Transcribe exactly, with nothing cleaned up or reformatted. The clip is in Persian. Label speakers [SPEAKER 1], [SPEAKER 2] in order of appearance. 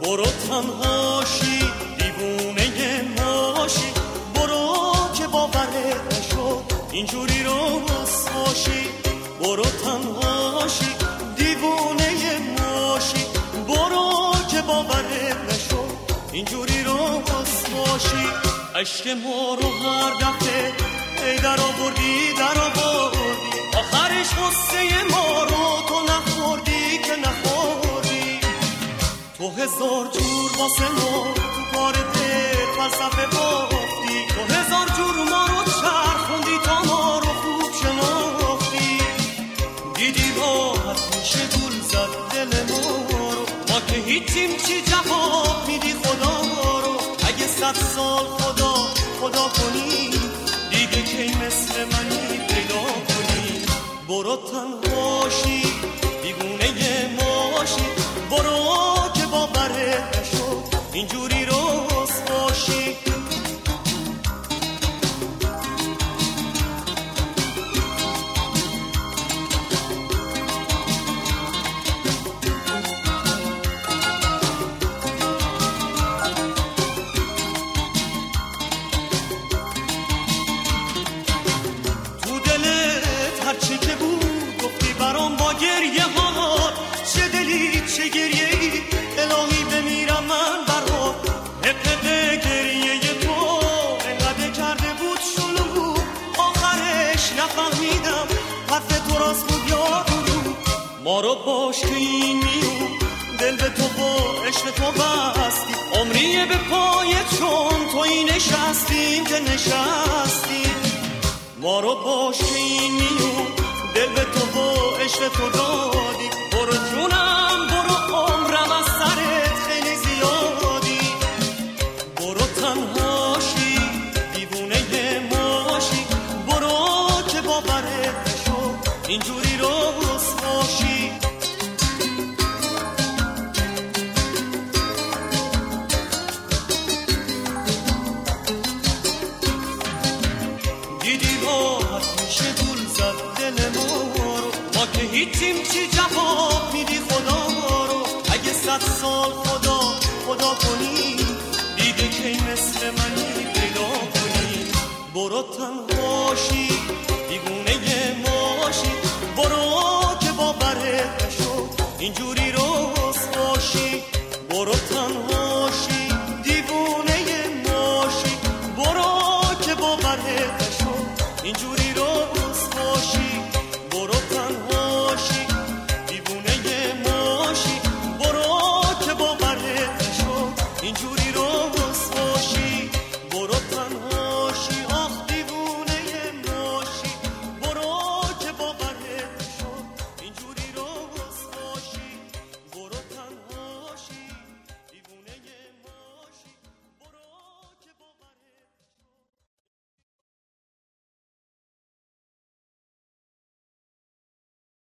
[SPEAKER 1] برو تنهاشی دیوونه ماشی، برو که باورت نشد اینجوری رسواشی. برو تنهاشی دیوونه ماشی، برو که باورت نشد اینجوری رسواشی. عشق ما رو هر دفعه ای در آوردی در آوردی، آخرش غصه ما رو تو نخوردی که نخوردی. تو هزار جور واسه ما تو کار دل فلسفه بافتی، تو هزار جور ما رو چرخوندی تا ما رو خوب شناختی. دیدی راحت میشه گول زد دل ما رو، ما که هیچیم چی جواب میدی خدا رو. اگه صد سال خدا خدا کنی دیگه کی مثل منی پیدا کنی. برو تنهاشی دیوونه ماشی، برو که باورت نشد اینجوری رسواشی.
[SPEAKER 2] هرچی که بود گفتی برام با گریه ها، چه دلی چه گریه ای الهی بمیرم من برات. حقه گریه تو انقدر کرده بود شلو، آخرش نفهمیدم حرف تو راست بود یا دروغ. ما رو باش که این میون دل به تو با عشق تو بستی، عمریه به پایت چون توی نشستیم که نشستیم. ما رو باش که این میون دل به تو و عشق تو دادی. برو جونم برو عمرم از سرت خیلی زیادی. برو تنهاشی دیوونه ماشی، برو که باورت نشد اینجوری رسواشی. دیدی راحت میشه گول زد دل ما رو، ما که هیچیم چی جواب میدی خدا رو. اگه صد سال خدا خدا کنی دیگه کی مثل منی پیدا کنی. برو تنهاشی دیوونه ماشی، برو که باورت نشد اینجوری رسواشی.